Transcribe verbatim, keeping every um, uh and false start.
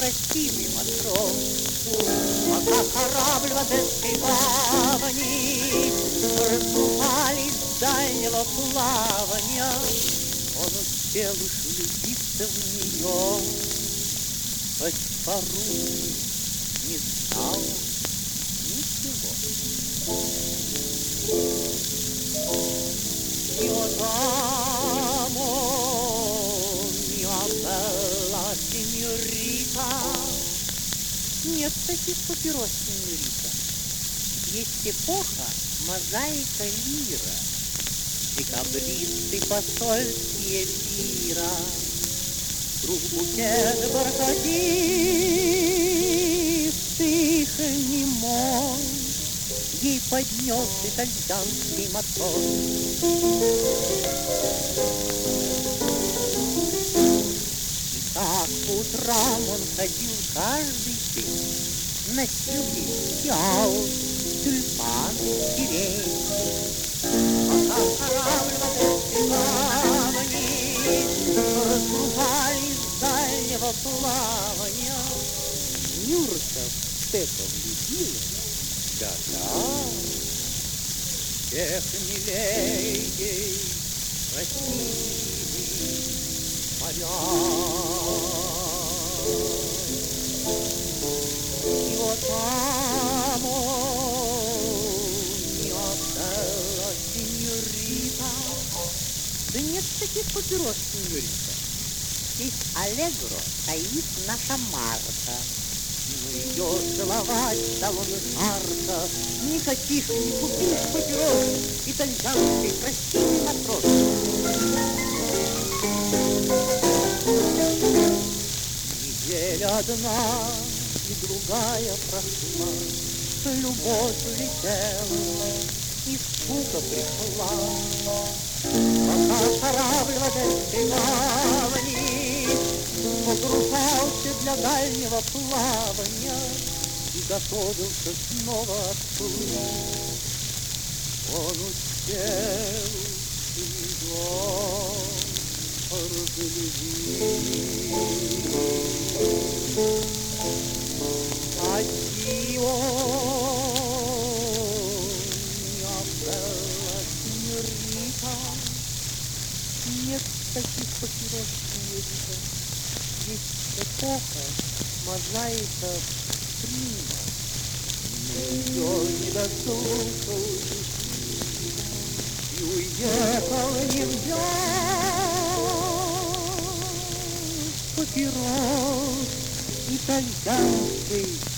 красивый матрос. Пока корабль в Одесской гавани раздувались с дальнего плавания, он успел уж влюбиться в нее, хоть по-русски не знал ничего. Io t'amo, mia bella signorita. Нет таких папирос, сеньорита. Есть эпоха мозаика лира, декабристы посольские пира. Вдруг букет бархатистых немой ей поднес итальянский матрос. И так по утрам он ходил каждый день, носил ей фиал, тюльпан, сирень. Пока корабль в Одесской гавани разрубались с дальнего плавания, Нюрка в Степа влюбилась. Да-да, всех милей, красивый моряк. И вот амо, mia bella signorita. Да нет таких папирос, сеньорита. Здесь аллегро стоит наша Марта. Но ее целовать стало жарко. Никаких не купишь папирос, итальянский красивый матрос. Неделя одна и другая прошла, любовь улетела, и скука пришла. Пока корабль в Одесской гавани погружался для дальнего плавания и готовился снова отплыть, он успел ее разлюбить. Адdio, mia bella signorita. Нет таких папирос, сеньорита. Есть эпоха мозаика прима. Но ее не дослушал и уехал не взял папирос итальянской